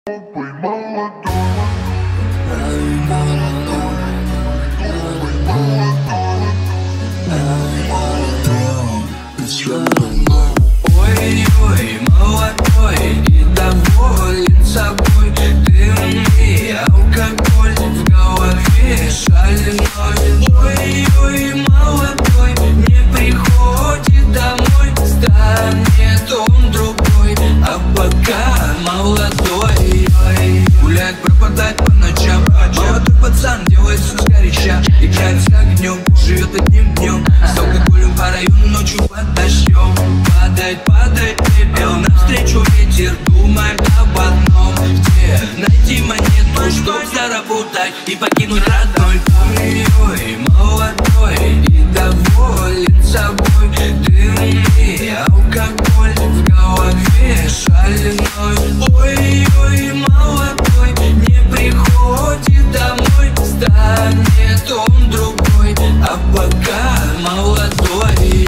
Ой-ой, молодой и доволен собой. Ты алкоголь в голове шальной. Ой-ой, молодой не приходит домой. Станет он другой, а пока молодой. Гулять, пропадать по ночам. Молодой пацан делается сгоряча. Играет с огнем, живет одним днем. С алкоголем по району, ночью под дождем. Падает пепел, навстречу ветер. Думаем об одном, где найти монету, чтоб заработать и покинуть родной. Ой-ой, молодой и доволен собой. Дымный алкоголь в голове шальной. Ой-ой, молодой не приходит домой. Станет он другой, а пока молодой.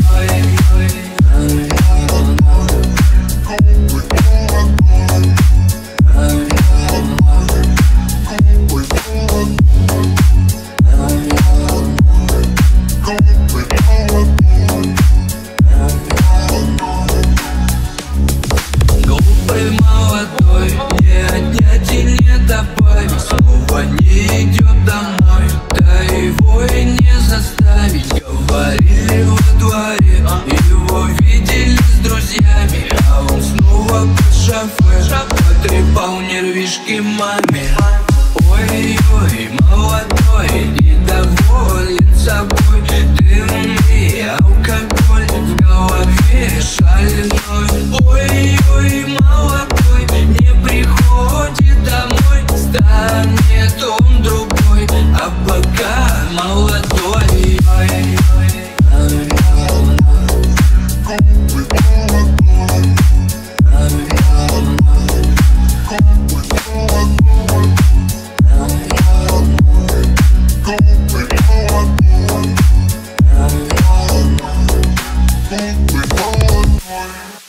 Глупый молодой, не отнять и не добавить. Снова не идет домой, да его и не заставить. Говорили во дворе, его видели с друзьями, а он снова под шофе потрепал нервишки маме. Ой-ой, молодой и доволен собой. Дымный алкоголь в голове шальной. Ой-ой, молодой не приходит домой. Станет он другой, а пока молодой. We're